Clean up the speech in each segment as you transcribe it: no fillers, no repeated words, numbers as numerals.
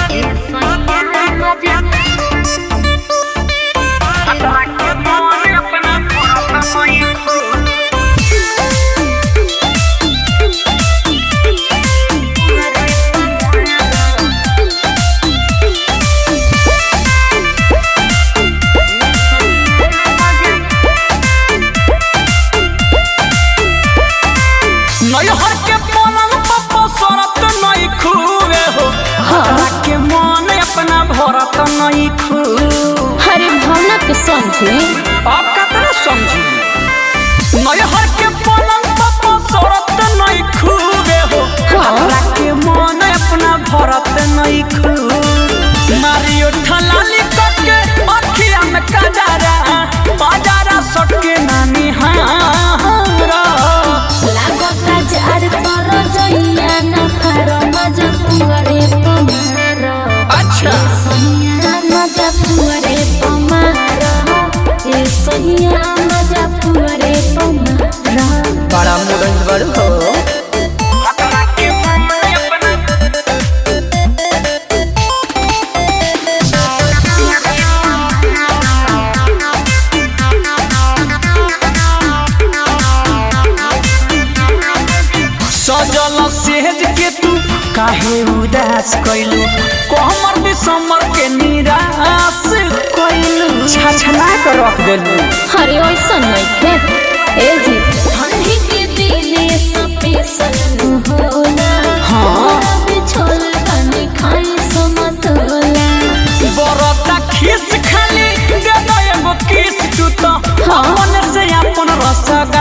हरे भावना के समझे आप कतना समझी नयहर के पलंग पर सोरत नहीं खूबे हो हमरा के मन अपना भरत नहीं खू मारियो ठलाली करके अखिया में कजारा बाजारा सटके नानी हारा लागता जार पर जइया न फारो मजा पुअरे पमारो अच्छा मजा पुअरे पमारो ए सहिया मजा पुअरे पमारो बड़ा मुरंज बड़ हो सजल सेज के तू काहे उदास कइलू कोहमर दिसमर के निराश कइलू छछना के रख देलू अरे ऐसा नहीं खे ए जी ठंडी के दिने स्पेशल होला हाँ बिछोल पानी खाई समतोला बरता खीस खाली दे दो एगो किस तू तो अपन से अपन रसगा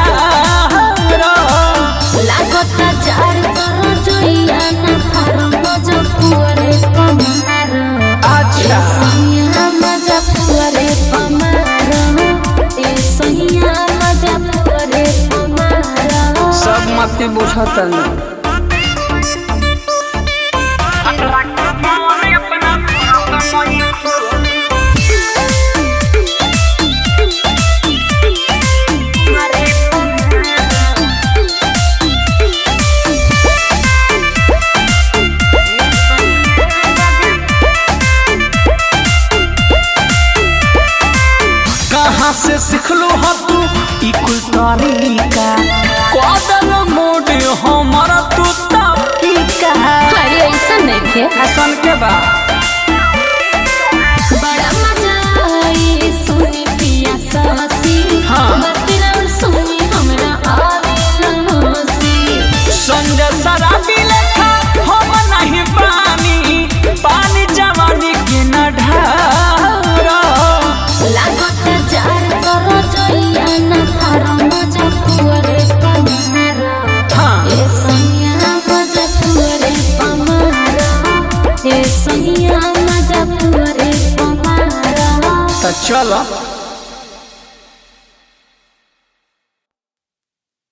लागता जार कर जोइया न फारो मजा पुअरे पमारो अच्छा सहिया मजा पुअरे पमारो ए सहिया मजा पुअरे पमारो सब मत बुझतन कहाँ से सिखलू हो तू ई कुल तरीका कदल मोड हमारा तू तरीका अरे ऐसा नहीं थे ऐसन के बा बड़ा मजा आई सुनी पिया सासी हाँ। बतिना सुनी हमरा आवे न हंसी संजय शराबी लेखा हम नहीं पानी जवानी के न ढारा लागत जार कर जोइया न फारो मजा पुअरे पमारो हाँ ए सहिया मजा पुअरे पमारो ए सहिया मजा पुअरे पमारो तो चलो